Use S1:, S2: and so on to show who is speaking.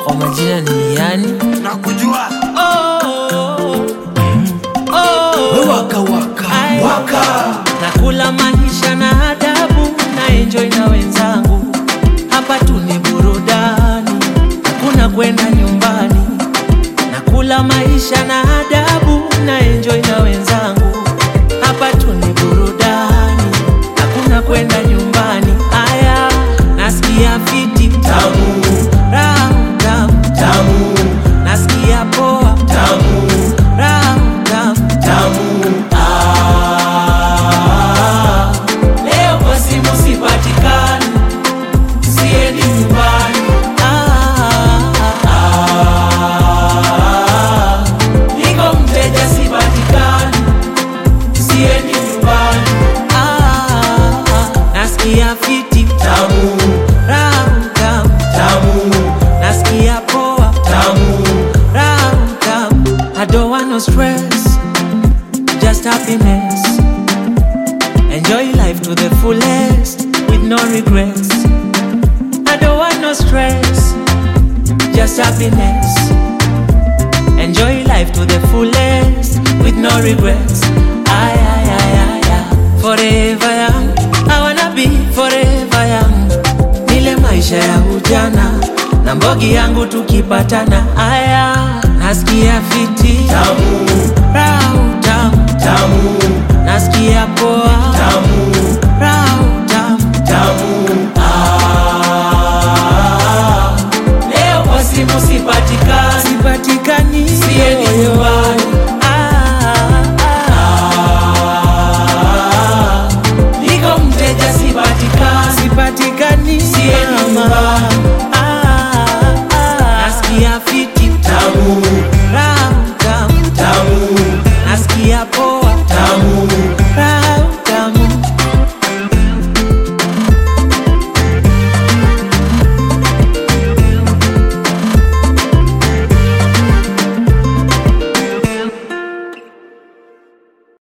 S1: Kwa majina ni yani
S2: nakujua.
S1: Waka waka nakula maisha na adabu, na enjoy na wenzangu. Hapa tu ni burudani, hakuna kwenda nyumbani. Nakula maisha na adabu, na enjoy na wenzangu. Hapa tu ni burudani, hakuna kwenda nyumbani. Aya, nasikia fiti tamu, ramu tamu tamu, nasikia poa tamu, ramu tamu tamu. Leo kwa simu sipatikani, siendi nyumbani. Niko mteja sipatikani, siendi nyumbani. Nasikia fiti tamu, ramu tamu tamu, nasikia poa tamu, ramu tamu. I don't want no stress, just happiness. Enjoy life to the fullest with no regrets. I don't want no stress, just happiness. Enjoy life to the fullest with no regrets. Ay, ay, ay, ay, ay. Forever young, I wanna be forever young. Nile maisha ya ujana, na mbogi yangu tukipatana. Aya, nasikia fiti tamu, rau tamu tamu, nasikia poa tamu,